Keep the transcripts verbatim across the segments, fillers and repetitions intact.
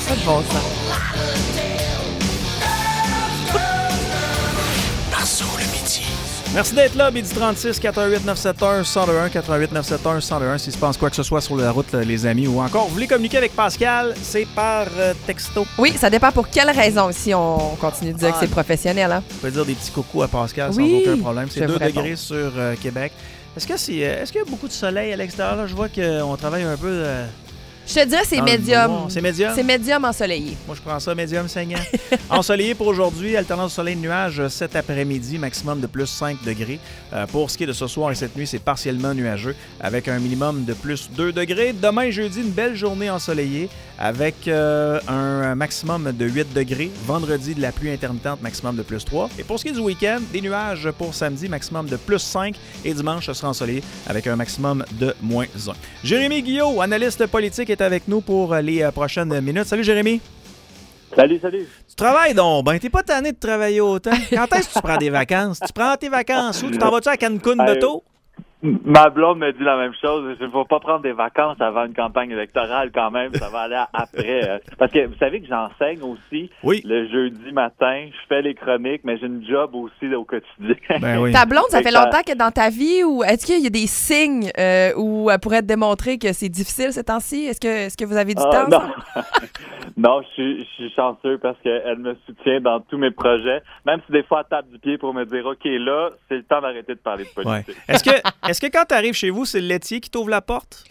Pas de bon sens. Marceau le midi. Merci d'être là, midi trente-six, quatre un huit neuf sept un un zéro un, quatre un huit neuf sept un un zéro un. S'il se passe quoi que ce soit sur la route, les amis, ou encore, vous voulez communiquer avec Pascal, c'est par euh, texto. Oui, ça dépend pour quelle raison, si on continue de dire Ah, que c'est professionnel. Hein? Vous pouvez dire des petits coucous à Pascal Oui, sans aucun problème. C'est je deux vous réponds. degrés sur euh, Québec. Est-ce que c'est, euh, est-ce qu'il y a beaucoup de soleil à l'extérieur? Là? Je vois qu'on travaille un peu... Euh, Je te dirais, c'est dans le médium. noir. C'est médium? C'est médium ensoleillé. Moi, je prends ça médium saignant. Ensoleillé pour aujourd'hui, alternance soleil-nuage cet après-midi, maximum de plus cinq degrés. Euh, pour ce qui est de ce soir et cette nuit, c'est partiellement nuageux avec un minimum de plus deux degrés. Demain, jeudi, une belle journée ensoleillée avec euh, un maximum de huit degrés. Vendredi, de la pluie intermittente, maximum de plus trois. Et pour ce qui est du week-end, des nuages pour samedi, maximum de plus cinq. Et dimanche, ce sera ensoleillé avec un maximum de moins un. Jérémy Guillot, analyste politique, est avec nous pour les euh, prochaines minutes. Salut Jérémy. Salut, salut. Tu travailles donc, ben t'es pas tanné de travailler autant. Quand est-ce que tu prends des vacances? Tu prends tes vacances où? Tu t'en vas-tu à Cancun Hey, bientôt? Ma blonde me dit la même chose. Il ne faut pas prendre des vacances avant une campagne électorale quand même. Ça va aller après. Parce que vous savez que j'enseigne aussi Oui. le jeudi matin. Je fais les chroniques, mais j'ai une job aussi là, au quotidien. Ben oui. Ta blonde, ça Fait fait que ça- longtemps qu'elle est dans ta vie ou est-ce qu'il y a des signes euh, où elle pourrait te démontrer que c'est difficile ces temps-ci? Est-ce que, est-ce que vous avez du Ah, temps? non, ça? non, je suis, je suis chanceux parce qu'elle me soutient dans tous mes projets. Même si des fois elle tape du pied pour me dire OK, là, c'est le temps d'arrêter de parler de Ouais. politique. Est-ce que, est-ce que quand tu arrives chez vous, c'est le laitier qui t'ouvre la porte?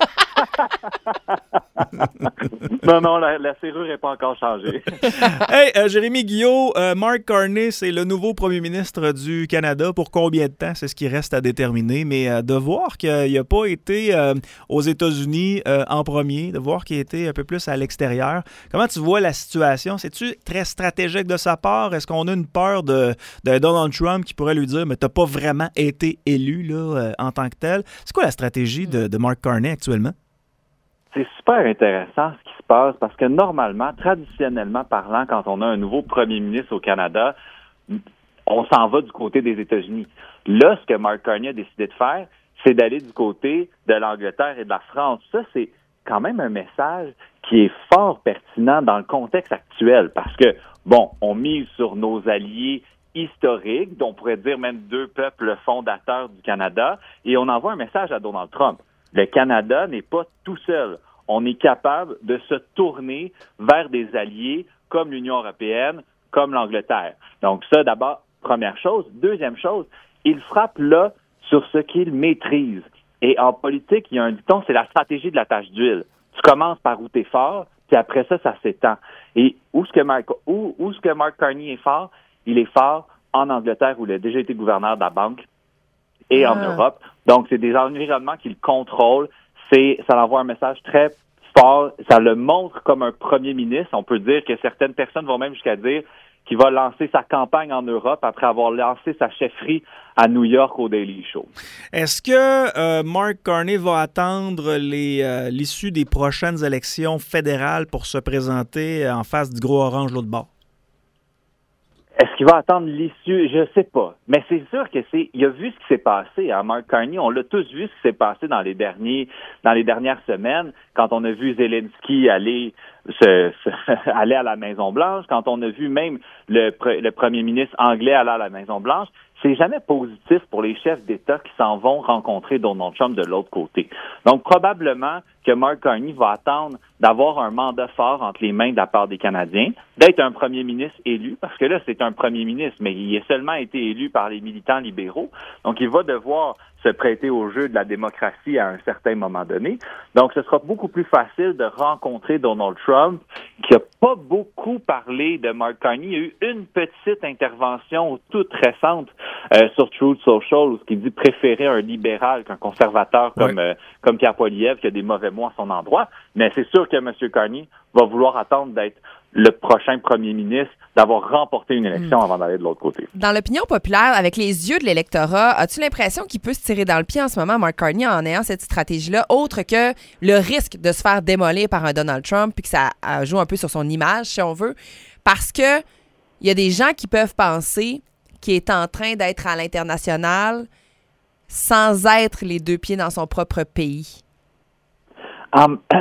Non, non, la, la serrure n'est pas encore changée. Hey, euh, Jérémy Guillot, euh, Mark Carney, c'est le nouveau premier ministre du Canada. Pour combien de temps? C'est ce qui reste à déterminer. Mais euh, de voir qu'il n'a pas été euh, aux États-Unis euh, en premier, de voir qu'il a été un peu plus à l'extérieur. Comment tu vois la situation? C'est-tu très stratégique de sa part? Est-ce qu'on a une peur de, de Donald Trump qui pourrait lui dire « Mais t'as pas vraiment été élu là, euh, en tant que tel ». C'est quoi la stratégie de, de Mark Carney actuellement? C'est super intéressant ce qui se passe parce que normalement, traditionnellement parlant, quand on a un nouveau premier ministre au Canada, on s'en va du côté des États-Unis. Là, ce que Mark Carney a décidé de faire, c'est d'aller du côté de l'Angleterre et de la France. Ça, c'est quand même un message qui est fort pertinent dans le contexte actuel parce que, bon, on mise sur nos alliés historiques, dont on pourrait dire même deux peuples fondateurs du Canada, et on envoie un message à Donald Trump. Le Canada n'est pas tout seul. On est capable de se tourner vers des alliés comme l'Union européenne, comme l'Angleterre. Donc ça, d'abord, première chose. Deuxième chose, il frappe là sur ce qu'il maîtrise. Et en politique, il y a un dicton, c'est la stratégie de la tâche d'huile. Tu commences par où tu es fort, puis après ça, ça s'étend. Et où est-ce que Mark, où, où est-ce que Mark Carney est fort? Il est fort en Angleterre, où il a déjà été gouverneur de la banque, et en Ah. Europe. Donc, c'est des environnements qu'il contrôle. C'est, ça envoie un message très fort. Ça le montre comme un premier ministre. On peut dire que certaines personnes vont même jusqu'à dire qu'il va lancer sa campagne en Europe après avoir lancé sa chefferie à New York au Daily Show. Est-ce que euh, Mark Carney va attendre les, euh, l'issue des prochaines élections fédérales pour se présenter en face du gros orange l'autre bord? Est-ce qu'il va attendre l'issue? Je sais pas. Mais c'est sûr que c'est. Il a vu ce qui s'est passé à Mark Carney. On l'a tous vu ce qui s'est passé dans les derniers, dans les dernières semaines, quand on a vu Zelensky aller se, se aller à la Maison Blanche, quand on a vu même le, le premier ministre anglais aller à la Maison Blanche. C'est jamais positif pour les chefs d'État qui s'en vont rencontrer Donald Trump de l'autre côté. Donc, probablement que Mark Carney va attendre d'avoir un mandat fort entre les mains de la part des Canadiens, d'être un premier ministre élu, parce que là, c'est un premier ministre, mais il a seulement été élu par les militants libéraux. Donc, il va devoir se prêter au jeu de la démocratie à un certain moment donné. Donc, ce sera beaucoup plus facile de rencontrer Donald Trump, qui n'a pas beaucoup parlé de Mark Carney. Il y a eu une petite intervention toute récente euh, sur Truth Social, où ce qu'il dit préférer un libéral qu'un conservateur comme, Ouais. euh, comme Pierre Poilievre, qui a des mauvais mots à son endroit. Mais c'est sûr que M. Carney va vouloir attendre d'être le prochain premier ministre, d'avoir remporté une élection Mm. avant d'aller de l'autre côté. Dans l'opinion populaire, avec les yeux de l'électorat, as-tu l'impression qu'il peut se tirer dans le pied en ce moment, Mark Carney, en ayant cette stratégie-là, autre que le risque de se faire démolir par un Donald Trump, puis que ça euh, joue un peu sur son image, si on veut, parce que il y a des gens qui peuvent penser qu'il est en train d'être à l'international sans être les deux pieds dans son propre pays. Um, tu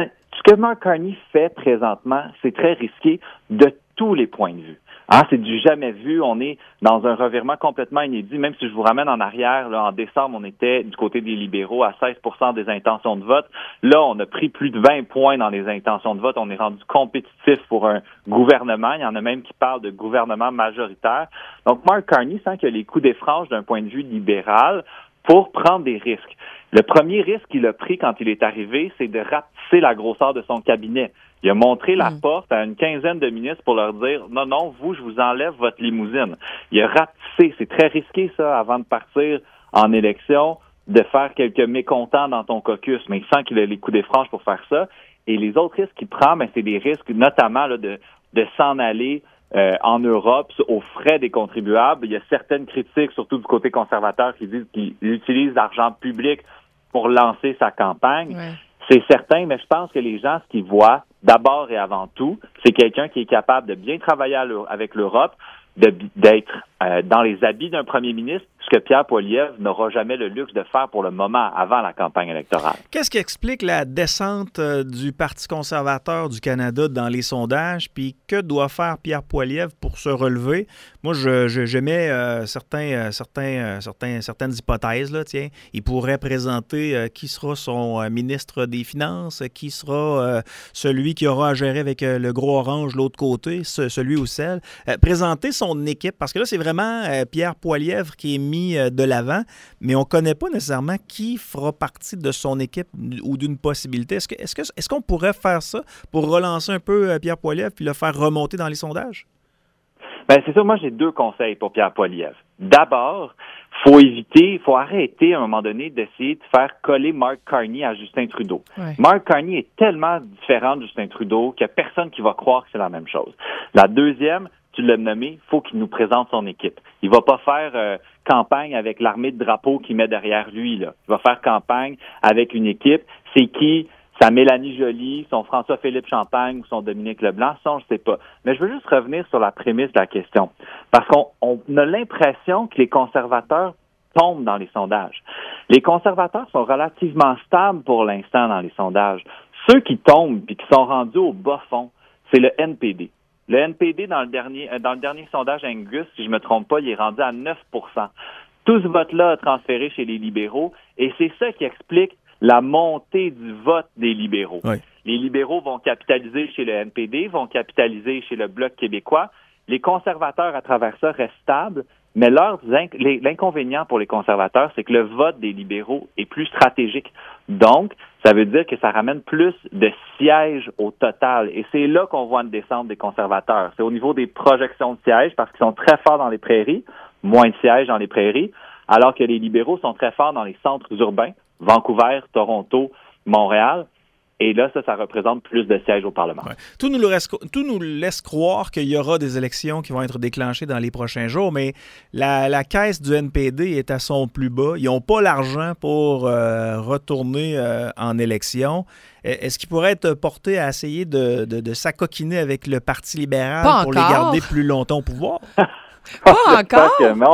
Ce que Mark Carney fait présentement, c'est très risqué de tous les points de vue. Hein, c'est du jamais vu. On est dans un revirement complètement inédit. Même si je vous ramène en arrière, là, en décembre, on était du côté des libéraux à seize pour cent des intentions de vote. Là, on a pris plus de vingt points dans les intentions de vote. On est rendu compétitif pour un gouvernement. Il y en a même qui parlent de gouvernement majoritaire. Donc, Mark Carney sent qu'il a les coups des franges d'un point de vue libéral pour prendre des risques. Le premier risque qu'il a pris quand il est arrivé, c'est de rapetisser la grosseur de son cabinet. Il a montré la mmh. porte à une quinzaine de ministres pour leur dire « Non, non, vous, je vous enlève votre limousine ». Il a rapetissé. C'est très risqué, ça, avant de partir en élection, de faire quelques mécontents dans ton caucus. Mais il sent qu'il a les coups des franges pour faire ça. Et les autres risques qu'il prend, ben, c'est des risques notamment là, de, de s'en aller euh, en Europe aux frais des contribuables. Il y a certaines critiques, surtout du côté conservateur, qui disent qu'il utilise l'argent public pour lancer sa campagne. Ouais. C'est certain, mais je pense que les gens, ce qu'ils voient, d'abord et avant tout, c'est quelqu'un qui est capable de bien travailler avec l'Europe, de, d'être euh, dans les habits d'un premier ministre, ce que Pierre Poilievre n'aura jamais le luxe de faire pour le moment avant la campagne électorale. Qu'est-ce qui explique la descente euh, du Parti conservateur du Canada dans les sondages, puis que doit faire Pierre Poilievre pour se relever? Moi, je, je, j'émets euh, certains, euh, certains, euh, certains, certaines hypothèses. Là, tiens. Il pourrait présenter euh, qui sera son euh, ministre des Finances, qui sera euh, celui qui aura à gérer avec euh, le gros orange de l'autre côté, ce, celui ou celle. Euh, présenter son équipe, parce que là, c'est vraiment euh, Pierre Poilievre qui est mis de l'avant, mais on ne connaît pas nécessairement qui fera partie de son équipe ou d'une possibilité. Est-ce que, est-ce que, est-ce qu'on pourrait faire ça pour relancer un peu Pierre Poilievre puis le faire remonter dans les sondages? Bien, c'est sûr, moi, j'ai deux conseils pour Pierre Poilievre. D'abord, il faut éviter, il faut arrêter à un moment donné d'essayer de faire coller Mark Carney à Justin Trudeau. Ouais. Mark Carney est tellement différent de Justin Trudeau qu'il n'y a personne qui va croire que c'est la même chose. La deuxième, tu l'as nommé, il faut qu'il nous présente son équipe. Il va pas faire euh, campagne avec l'armée de drapeaux qu'il met derrière lui. Là. Il va faire campagne avec une équipe. C'est qui? Sa Mélanie Joly, son François-Philippe Champagne ou son Dominique Leblanc? Ça, on ne sait pas. Mais je veux juste revenir sur la prémisse de la question. Parce qu'on on a l'impression que les conservateurs tombent dans les sondages. Les conservateurs sont relativement stables pour l'instant dans les sondages. Ceux qui tombent et qui sont rendus au bas fond, c'est le N P D. Le N P D, dans le dernier dans le dernier sondage Angus, si je me trompe pas, il est rendu à neuf pour cent. Tout ce vote-là a transféré chez les libéraux et c'est ça qui explique la montée du vote des libéraux. Oui. Les libéraux vont capitaliser chez le N P D, vont capitaliser chez le Bloc québécois. Les conservateurs, à travers ça, restent stables, mais leur, l'inconvénient pour les conservateurs, c'est que le vote des libéraux est plus stratégique. Donc, ça veut dire que ça ramène plus de sièges au total. Et c'est là qu'on voit une descente des conservateurs. C'est au niveau des projections de sièges, parce qu'ils sont très forts dans les prairies, moins de sièges dans les prairies, alors que les libéraux sont très forts dans les centres urbains, Vancouver, Toronto, Montréal. Et là, ça, ça représente plus de sièges au Parlement. Ouais. Tout nous, le reste, tout nous laisse croire qu'il y aura des élections qui vont être déclenchées dans les prochains jours, mais la, la caisse du N P D est à son plus bas. Ils n'ont pas l'argent pour euh, retourner euh, en élection. Est-ce qu'ils pourraient être portés à essayer de, de, de s'acoquiner avec le Parti libéral pas pour encore. les garder plus longtemps au pouvoir? Pas encore? Que non.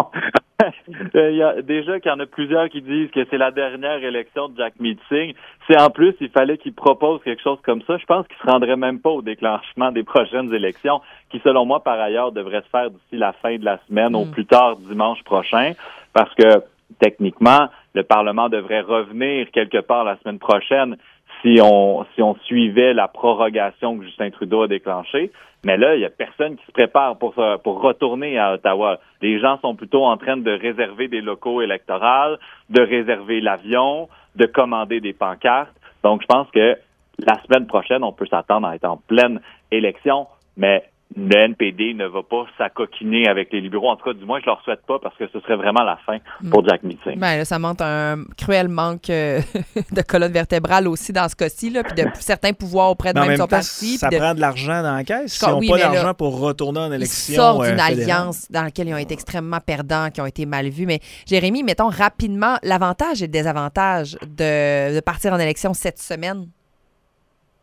Il y a déjà qu'il y en a plusieurs qui disent que c'est la dernière élection de Jack Meeting. Si en plus il fallait qu'il propose quelque chose comme ça, je pense qu'il se rendrait même pas au déclenchement des prochaines élections, qui selon moi par ailleurs devraient se faire d'ici la fin de la semaine, mm. au plus tard dimanche prochain, parce que techniquement le Parlement devrait revenir quelque part la semaine prochaine si on si on suivait la prorogation que Justin Trudeau a déclenchée. Mais là, il n'y a personne qui se prépare pour pour retourner à Ottawa. Les gens sont plutôt en train de réserver des locaux électoraux, de réserver l'avion, de commander des pancartes. Donc, je pense que la semaine prochaine, on peut s'attendre à être en pleine élection, mais le N P D ne va pas s'acoquiner avec les libéraux. En tout cas, du moins, je ne leur souhaite pas parce que ce serait vraiment la fin pour Jack Meeting. Ben, là, ça montre un cruel manque euh, de colonne vertébrale aussi dans ce cas-ci, là, puis de certains pouvoirs auprès de même, même son temps, parti. Ça de... prend de l'argent dans la caisse. S'ils n'ont oui, pas d'argent là, pour retourner en élection. Ils sortent d'une euh, alliance dans laquelle ils ont été extrêmement perdants, qui ont été mal vus. Mais Jérémy, mettons rapidement l'avantage et le désavantage de, de partir en élection cette semaine.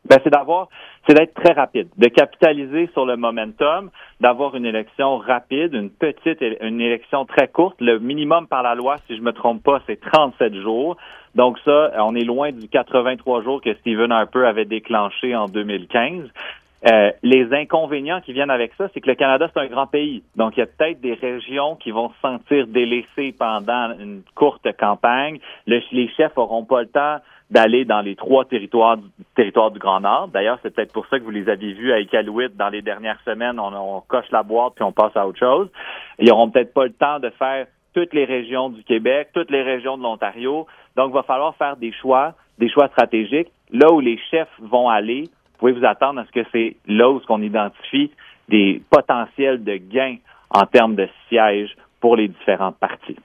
Ben, c'est d'avoir, c'est d'être très rapide, de capitaliser sur le momentum, d'avoir une élection rapide, une petite, une élection très courte. Le minimum par la loi, si je me trompe pas, c'est trente-sept jours. Donc ça, on est loin du quatre-vingt-trois jours que Stephen Harper avait déclenché en deux mille quinze. Euh, les inconvénients qui viennent avec ça, c'est que le Canada, c'est un grand pays. Donc, il y a peut-être des régions qui vont se sentir délaissées pendant une courte campagne. Le, les chefs n'auront pas le temps d'aller dans les trois territoires, territoires du Grand Nord. D'ailleurs, c'est peut-être pour ça que vous les avez vus à Iqaluit dans les dernières semaines. On, on coche la boîte puis on passe à autre chose. Ils n'auront peut-être pas le temps de faire toutes les régions du Québec, toutes les régions de l'Ontario. Donc, il va falloir faire des choix, des choix stratégiques. Là où les chefs vont aller, vous pouvez vous attendre à ce que c'est là où on identifie des potentiels de gains en termes de sièges pour les différentes parties.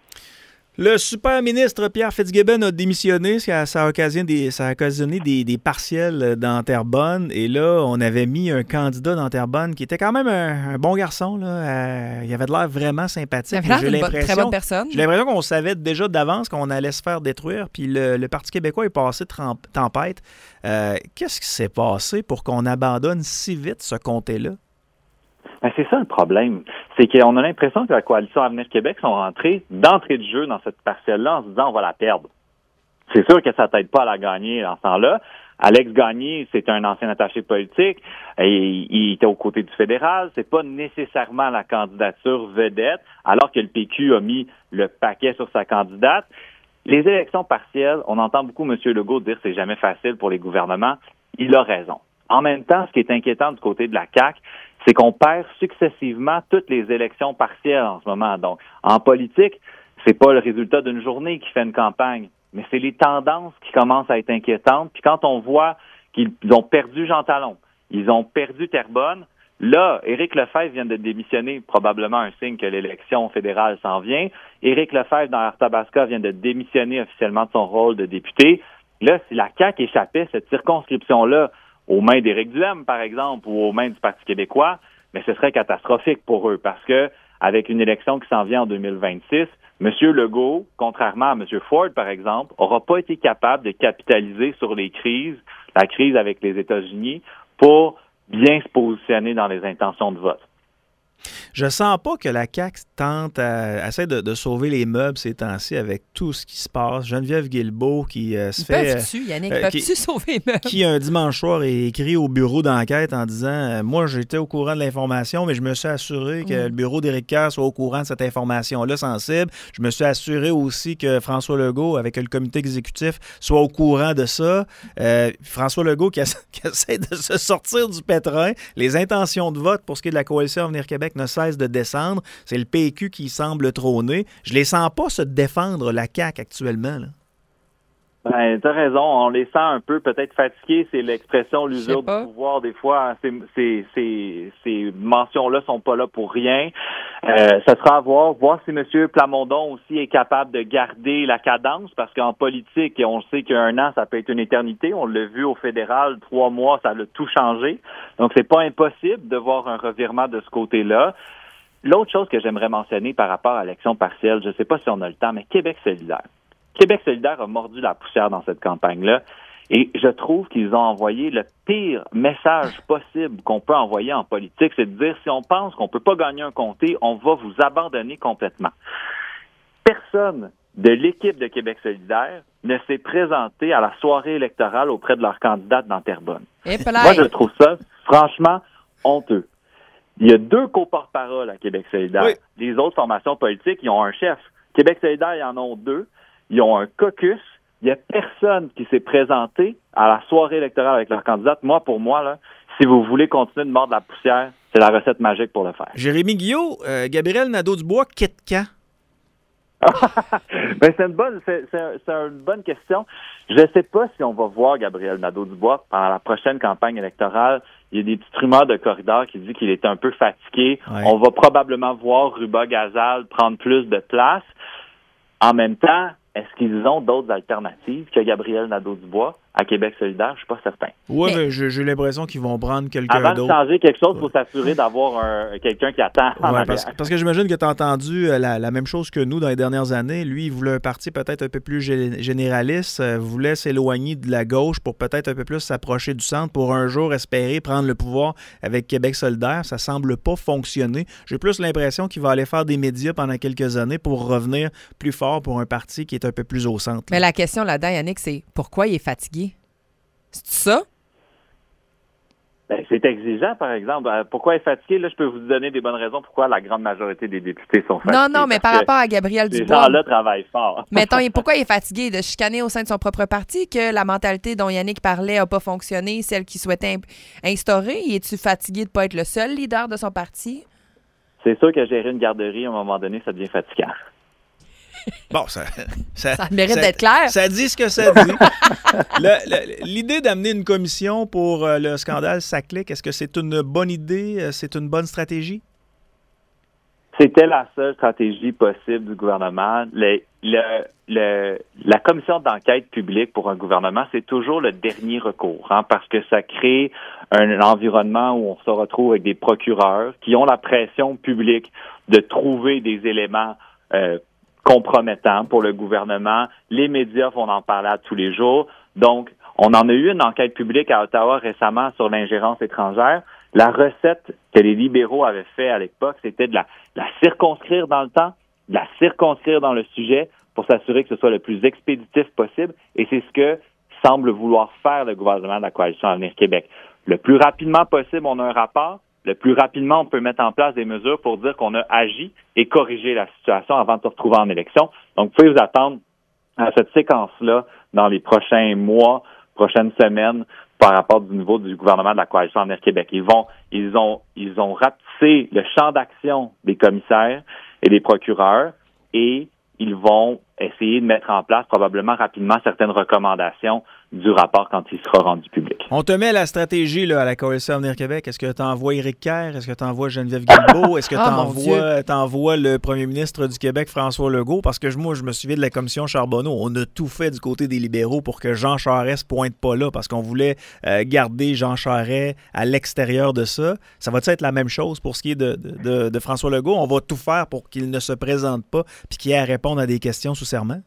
Le super ministre Pierre Fitzgibbon a démissionné, ça a occasionné des, ça a occasionné des, des partiels dans Terrebonne. Et là, on avait mis un candidat dans Terrebonne qui était quand même un, un bon garçon. Là. Euh, il avait de l'air vraiment sympathique. Il avait l'air d'une très bonne personne. J'ai l'impression qu'on savait déjà d'avance qu'on allait se faire détruire. Puis le, le Parti québécois est passé de tempête. Euh, qu'est-ce qui s'est passé pour qu'on abandonne si vite ce comté-là? Ben, c'est ça le problème. C'est qu'on a l'impression que la coalition Avenir Québec sont rentrés d'entrée de jeu dans cette partielle-là en se disant on va la perdre. C'est sûr que ça t'aide pas à la gagner dans ce temps-là. Alex Gagné, c'est un ancien attaché politique. Et il était aux côtés du fédéral. C'est pas nécessairement la candidature vedette, alors que le P Q a mis le paquet sur sa candidate. Les élections partielles, on entend beaucoup M. Legault dire que c'est jamais facile pour les gouvernements. Il a raison. En même temps, ce qui est inquiétant du côté de la C A Q, c'est qu'on perd successivement toutes les élections partielles en ce moment. Donc, en politique, c'est pas le résultat d'une journée qui fait une campagne, mais c'est les tendances qui commencent à être inquiétantes. Puis quand on voit qu'ils ont perdu Jean Talon, ils ont perdu Terrebonne, là, Éric Lefebvre vient de démissionner, probablement un signe que l'élection fédérale s'en vient. Éric Lefebvre, dans Arthabasca, vient de démissionner officiellement de son rôle de député. Là, si la C A Q échappait cette circonscription-là aux mains d'Éric Duhaime, par exemple, ou aux mains du Parti québécois, mais ce serait catastrophique pour eux parce que avec une élection qui s'en vient en deux mille vingt-six, M. Legault, contrairement à M. Ford, par exemple, n'aura pas été capable de capitaliser sur les crises, la crise avec les États-Unis, pour bien se positionner dans les intentions de vote. Je sens pas que la C A Q tente à, essaie de, de sauver les meubles ces temps-ci avec tout ce qui se passe. Geneviève Guilbeault qui euh, se ils fait... Peuvent-tu, Yannick, euh, peuvent-tu sauver les meubles? Qui, un dimanche soir, est écrit au bureau d'enquête en disant euh, « Moi, j'étais au courant de l'information, mais je me suis assuré que mmh. le bureau d'Éric Kerr soit au courant de cette information-là sensible. Je me suis assuré aussi que François Legault, avec le comité exécutif, soit au courant de ça. Euh, » François Legault qui, a, qui essaie de se sortir du pétrin. Les intentions de vote pour ce qui est de la coalition Avenir Québec ne cessent de descendre. C'est le P Q qui semble trôner. Je les sens pas se défendre, la C A Q, actuellement. Là. Ben, t'as raison. On les sent un peu peut-être fatigués. C'est l'expression l'usure du pouvoir. Des fois, ces, ces, ces, ces mentions-là sont pas là pour rien. Euh, ça sera à voir. Voir si M. Plamondon aussi est capable de garder la cadence, parce qu'en politique, on sait qu'un an, ça peut être une éternité. On l'a vu au fédéral, trois mois, ça a tout changé. Donc, c'est pas impossible de voir un revirement de ce côté-là. L'autre chose que j'aimerais mentionner par rapport à l'élection partielle, je ne sais pas si on a le temps, mais Québec solidaire. Québec solidaire a mordu la poussière dans cette campagne-là et je trouve qu'ils ont envoyé le pire message possible qu'on peut envoyer en politique, c'est de dire si on pense qu'on ne peut pas gagner un comté, on va vous abandonner complètement. Personne de l'équipe de Québec solidaire ne s'est présenté à la soirée électorale auprès de leur candidate dans Terrebonne. Moi, je trouve ça franchement honteux. Il y a deux co-porte-parole à Québec solidaire. Oui. Les autres formations politiques, ils ont un chef. Québec solidaire, ils en ont deux. Ils ont un caucus. Il n'y a personne qui s'est présenté à la soirée électorale avec leur candidate. Moi, pour moi, là, si vous voulez continuer de mordre la poussière, c'est la recette magique pour le faire. Jérémy Guillot, euh, Gabriel Nadeau-Dubois quitte quand? ben, c'est une bonne, c'est, c'est, c'est une bonne question. Je ne sais pas si on va voir Gabriel Nadeau-Dubois pendant la prochaine campagne électorale. Il y a des petites rumeurs de corridor qui disent qu'il est un peu fatigué. Ouais. On va probablement voir Ruba Gazal prendre plus de place. En même temps, est-ce qu'ils ont d'autres alternatives que Gabriel Nadeau-Dubois? à Québec solidaire, je suis pas certain. Oui, mais, mais j'ai, j'ai l'impression qu'ils vont prendre quelqu'un Avant d'autre. de changer quelque chose, il faut s'assurer d'avoir un, quelqu'un qui attend en Ouais, arrière. parce, parce que j'imagine que tu as entendu la, la même chose que nous dans les dernières années. Lui, il voulait un parti peut-être un peu plus gé- généraliste, euh, voulait s'éloigner de la gauche pour peut-être un peu plus s'approcher du centre pour un jour espérer prendre le pouvoir avec Québec solidaire. Ça semble pas fonctionner. J'ai plus l'impression qu'il va aller faire des médias pendant quelques années pour revenir plus fort pour un parti qui est un peu plus au centre. Mais la question là-dedans, Yannick, c'est pourquoi il est fatigué? C'est ça? Ben, c'est exigeant, par exemple. Pourquoi être fatigué? Là, je peux vous donner des bonnes raisons pourquoi la grande majorité des députés sont fatigués. Non, non, mais par rapport à Gabriel Ces Dubois. gens-là travaillent fort. Mettons, pourquoi il est fatigué de chicaner au sein de son propre parti, que la mentalité dont Yannick parlait n'a pas fonctionné, celle qu'il souhaitait instaurer? Es-tu fatigué de ne pas être le seul leader de son parti? C'est sûr que gérer une garderie, à un moment donné, ça devient fatigant. Bon, ça, ça, ça mérite ça, d'être clair. Ça dit ce que ça dit. le, le, l'idée d'amener une commission pour euh, le scandale Saclay, est-ce que c'est une bonne idée? C'est une bonne stratégie? C'était la seule stratégie possible du gouvernement. Le, le, le, la commission d'enquête publique pour un gouvernement, c'est toujours le dernier recours, hein, parce que ça crée un, un environnement où on se retrouve avec des procureurs qui ont la pression publique de trouver des éléments euh, compromettant pour le gouvernement. Les médias vont en parler à tous les jours. Donc, on en a eu une enquête publique à Ottawa récemment sur l'ingérence étrangère. La recette que les libéraux avaient fait à l'époque, c'était de la, de la circonscrire dans le temps, de la circonscrire dans le sujet pour s'assurer que ce soit le plus expéditif possible. Et c'est ce que semble vouloir faire le gouvernement de la Coalition Avenir Québec. Le plus rapidement possible, on a un rapport. Le plus rapidement, on peut mettre en place des mesures pour dire qu'on a agi et corrigé la situation avant de se retrouver en élection. Donc, vous pouvez vous attendre à cette séquence-là dans les prochains mois, prochaines semaines, par rapport du niveau du gouvernement de la Coalition Avenir Québec. Ils vont, ils ont, ils ont rapetissé le champ d'action des commissaires et des procureurs et ils vont essayer de mettre en place probablement rapidement certaines recommandations du rapport quand il sera rendu public. On te met la stratégie là, à la Coalition Avenir Québec. Est-ce que tu envoies Éric Kerr? Est-ce que tu envoies Geneviève Guilbeault? Est-ce que tu oh, envoies, t'envoies le premier ministre du Québec, François Legault? Parce que moi, je me souviens de la commission Charbonneau. On a tout fait du côté des libéraux pour que Jean Charest pointe pas là parce qu'on voulait euh, garder Jean Charest à l'extérieur de ça. Ça va-tu être la même chose pour ce qui est de, de, de, de François Legault? On va tout faire pour qu'il ne se présente pas puis qu'il ait à répondre à des questions sous serment?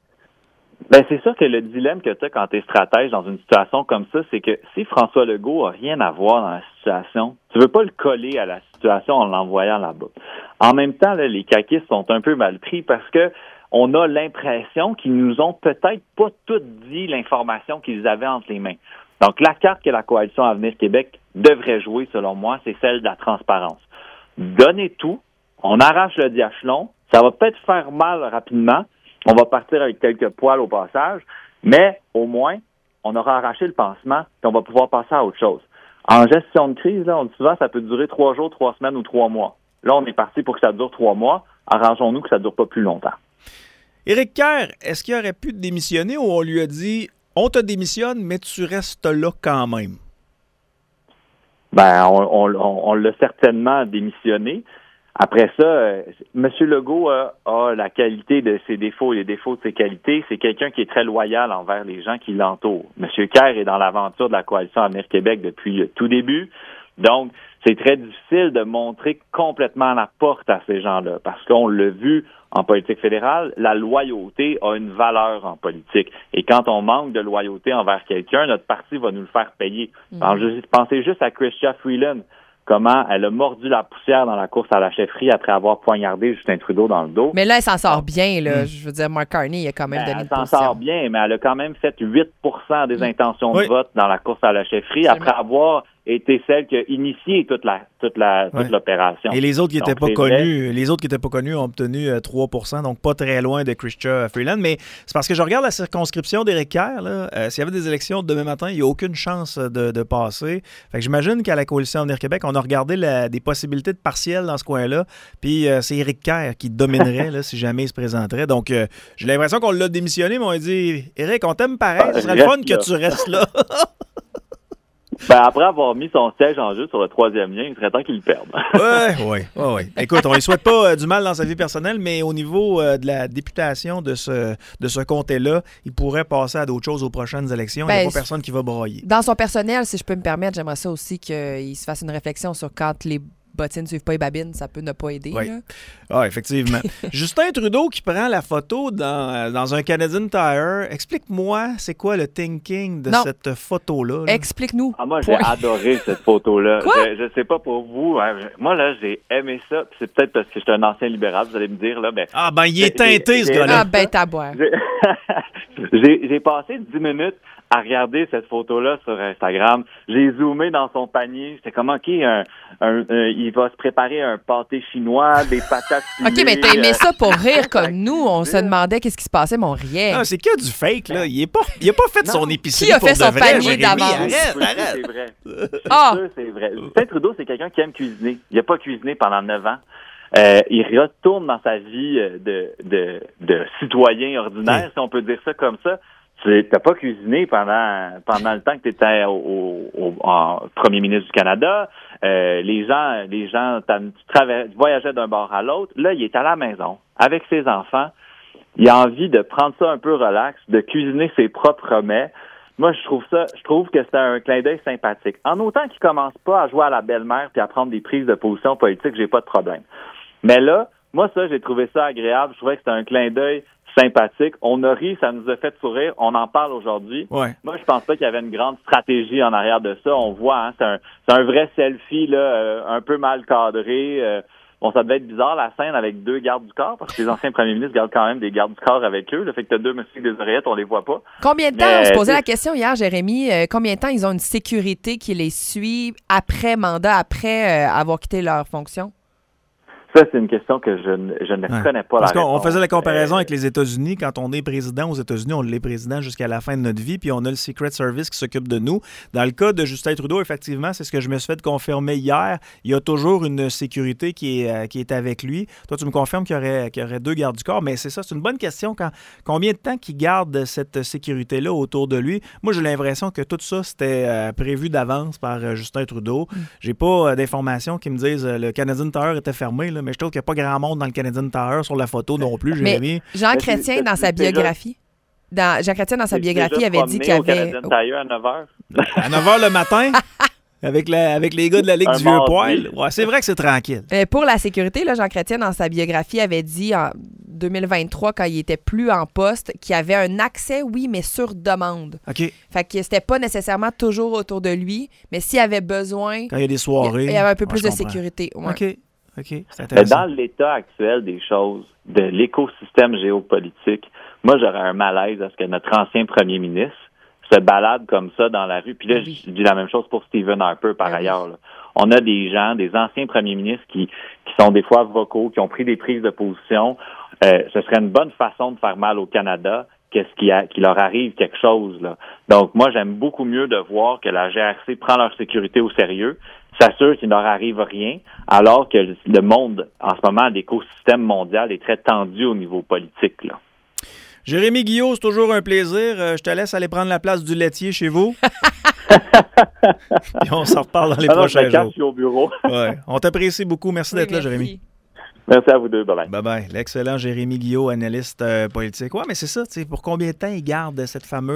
Ben c'est sûr que le dilemme que tu as quand tu es stratège dans une situation comme ça, c'est que si François Legault a rien à voir dans la situation, tu veux pas le coller à la situation en l'envoyant là-bas. En même temps, là, les caquistes sont un peu mal pris parce que on a l'impression qu'ils nous ont peut-être pas toutes dit l'information qu'ils avaient entre les mains. Donc, la carte que la Coalition Avenir Québec devrait jouer, selon moi, c'est celle de la transparence. Donnez tout, on arrache le diachelon, ça va peut-être faire mal rapidement, on va partir avec quelques poils au passage, mais au moins, on aura arraché le pansement et on va pouvoir passer à autre chose. En gestion de crise, là, on dit souvent ça peut durer trois jours, trois semaines ou trois mois. Là, on est parti pour que ça dure trois mois. Arrangeons-nous que ça ne dure pas plus longtemps. Éric Kerr, est-ce qu'il aurait pu démissionner ou on lui a dit « On te démissionne, mais tu restes là quand même » ? Ben, on, on, on, on l'a certainement démissionné. Après ça, euh, M. Legault a, a la qualité de ses défauts et les défauts de ses qualités. C'est quelqu'un qui est très loyal envers les gens qui l'entourent. M. Kerr est dans l'aventure de la Coalition Avenir Québec depuis le tout début. Donc, c'est très difficile de montrer complètement la porte à ces gens-là parce qu'on l'a vu en politique fédérale, la loyauté a une valeur en politique. Et quand on manque de loyauté envers quelqu'un, notre parti va nous le faire payer. Mmh. Alors, je, pensez juste à Chrystia Freeland. Comment elle a mordu la poussière dans la course à la chefferie après avoir poignardé Justin Trudeau dans le dos. Mais là, elle s'en sort bien, là. Mmh. Je veux dire, Mark Carney, il a quand même ben, donné une position. Elle s'en sort bien, mais elle a quand même fait huit pour cent des mmh. intentions de oui. vote dans la course à la chefferie Absolument. Après avoir été celle qui a initié toute la toute la toute ouais. l'opération. Et les autres qui n'étaient pas connus, vrai. les autres qui étaient pas connus ont obtenu euh, trois pour cent, donc pas très loin de Chrystia Freeland. Mais c'est parce que je regarde la circonscription d'Éric Kerr, là, euh, s'il y avait des élections demain matin, il n'y a aucune chance de, de passer. Fait que j'imagine qu'à la Coalition Avenir Québec, on a regardé la, des possibilités de partiel dans ce coin-là. Puis euh, c'est Éric Kerr qui dominerait là, si jamais il se présenterait. Donc euh, j'ai l'impression qu'on l'a démissionné, mais on a dit Éric, on t'aime pareil, ce serait le fun que tu restes là. Ben, après avoir mis son siège en jeu sur le troisième lien, il serait temps qu'il le perde. Oui, oui, oui. Ouais. Écoute, on ne lui souhaite pas euh, du mal dans sa vie personnelle, mais au niveau euh, de la députation de ce, de ce comté-là, il pourrait passer à d'autres choses aux prochaines élections. Ben, il n'y a pas personne qui va broyer. Dans son personnel, si je peux me permettre, j'aimerais ça aussi qu'il se fasse une réflexion sur quand les bottines ne suivent pas les babines, ça peut ne pas aider. Oui, là. Ah, effectivement. Justin Trudeau qui prend la photo dans, dans un Canadian Tire. Explique-moi, c'est quoi le thinking de Non. cette photo-là? Là? Explique-nous. Ah, moi, j'ai Point. adoré cette photo-là. Quoi? Je, je sais pas pour vous. Hein, moi, là, j'ai aimé ça. Puis c'est peut-être parce que je suis un ancien libéral, vous allez me dire, là. Ben, Ah, ben, il est J'ai- teinté, ce j'ai- gars-là. Ah, ben, t'as à boire. J'ai- J'ai j'ai passé dix minutes à regarder cette photo-là sur Instagram. J'ai zoomé dans son panier. J'étais comme, OK, un, un, un- il va se préparer un pâté chinois, des patates pilées. OK, mais t'as aimé euh, ça pour rire comme nous. On se demandait qu'est-ce qui se passait, mais on riait. Ah, c'est que du fake, là. Il n'a pas, il a pas fait Non. son épicerie Qui a pour fait de son vrai, panier Jérémy. d'avance? Arrête, Oui, oui, arrête. c'est vrai. C'est Ah! sûr, c'est vrai. Justin Trudeau, c'est quelqu'un qui aime cuisiner. Il n'a pas cuisiné pendant neuf ans. Euh, il retourne dans sa vie euh, de, de, de citoyen ordinaire, Oui. si on peut dire ça comme ça. Tu n'as pas cuisiné pendant pendant le temps que tu étais au, au, au- en premier ministre du Canada. Euh, les gens, les gens, t'as- tu, travers- tu voyageais d'un bord à l'autre. Là, il est à la maison avec ses enfants. Il a envie de prendre ça un peu relax, de cuisiner ses propres mets. Moi, je trouve ça, je trouve que c'est un clin d'œil sympathique. En autant qu'il commence pas à jouer à la belle-mère puis à prendre des prises de position politique, j'ai pas de problème. Mais là, moi, ça, j'ai trouvé ça agréable. Je trouvais que c'était un clin d'œil sympathique. On a ri, ça nous a fait sourire. On en parle aujourd'hui. Ouais. Moi, je pense pas qu'il y avait une grande stratégie en arrière de ça. On voit, hein, c'est un, c'est un vrai selfie là, euh, un peu mal cadré. Euh, bon, ça devait être bizarre la scène avec deux gardes du corps parce que les anciens premiers ministres gardent quand même des gardes du corps avec eux. Le fait que t'as deux messieurs avec des oreillettes, on les voit pas. Combien de temps, Mais, on se posait c'est- la question hier, Jérémy, euh, combien de temps ils ont une sécurité qui les suit après mandat, après euh, avoir quitté leur fonction? Ça, c'est une question que je, ne- je ne Ouais. connais pas. Parce la qu'on on réponse. faisait la comparaison Euh, avec les États-Unis. Quand on est président aux États-Unis, on l'est président jusqu'à la fin de notre vie, puis on a le Secret Service qui s'occupe de nous. Dans le cas de Justin Trudeau, effectivement, c'est ce que je me suis fait confirmer hier. Il y a toujours une sécurité qui est, euh, qui est avec lui. Toi, tu me confirmes qu'il y aurait, qu'il y aurait deux gardes du corps, mais c'est ça, c'est une bonne question. Quand, combien de temps qu'il garde cette sécurité-là autour de lui? Moi, j'ai l'impression que tout ça, c'était euh, prévu d'avance par euh, Justin Trudeau. J'ai pas euh, d'informations qui me disent euh, le Canadian Tire était fermé, là, mais je trouve qu'il n'y a pas grand monde dans le Canadian Tire sur la photo non plus, Mais Jérémy. Jean Mais Chrétien, c'est- dans sa c'est déjà- biographie, dans, Jean Chrétien, dans sa t'es biographie, déjà avait dit promené qu'il y au avait... Canadian Tire à neuf heures. À neuf heures le matin, avec, la, avec les gars de la Ligue Un du Vieux mardi. Poil. Ouais, c'est vrai que c'est tranquille. Euh, pour la sécurité, là, Jean Chrétien, dans sa biographie, avait dit en deux mille vingt-trois, quand il était plus en poste, qu'il avait un accès, oui, mais sur demande. OK. Fait que c'était pas nécessairement toujours autour de lui, mais s'il avait besoin, Quand il y a des soirées. il y avait un peu ouais, plus je de comprends. sécurité. Ouais. OK. OK. C'est Mais intéressant. dans l'état actuel des choses, de l'écosystème géopolitique, moi, j'aurais un malaise à ce que notre ancien premier ministre se balade comme ça dans la rue. Puis là, Oui. je dis la même chose pour Stephen Harper, par Ah oui. ailleurs. Là. On a des gens, des anciens premiers ministres qui, qui sont des fois vocaux, qui ont pris des prises de position. Euh, ce serait une bonne façon de faire mal au Canada qu'est-ce qui, a, qui leur arrive quelque chose. Là. Donc, moi, j'aime beaucoup mieux de voir que la G R C prend leur sécurité au sérieux, s'assure qu'il ne leur arrive rien, alors que le monde, en ce moment, l'écosystème mondial est très tendu au niveau politique. Là. Jérémy Guillot, c'est toujours un plaisir. Euh, je te laisse aller prendre la place du laitier chez vous. Puis on s'en reparle dans les Ah non, je prochains me cache, jours. je suis au bureau. Ouais. On t'apprécie beaucoup. Merci Oui, d'être là, merci. Jérémy. Merci à vous deux. Bye-bye. Bye-bye. L'excellent Jérémy Guillot, analyste euh, politique. Ouais, mais c'est ça, tu sais, pour combien de temps il garde cette fameuse